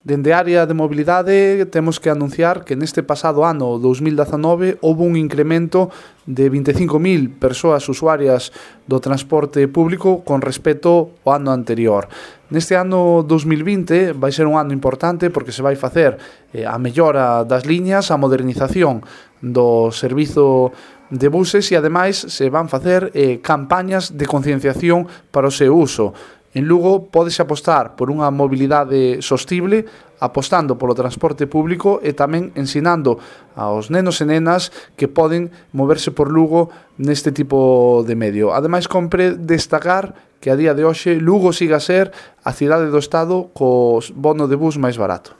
Dende a área de mobilidade temos que anunciar que neste pasado ano 2019 houve un incremento de 25.000 persoas usuarias do transporte público con respecto ao ano anterior. Neste ano 2020 vai ser un ano importante porque se vai facer a mellora das liñas, a modernización do servizo de buses e ademais se van facer campañas de concienciación para o seu uso. En Lugo pódese apostar por unha mobilidade sostible, apostando polo transporte público e tamén ensinando aos nenos e nenas que poden moverse por Lugo neste tipo de medio. Ademais, compre destacar que a día de hoxe Lugo siga a ser a cidade do Estado co bono de bus máis barato.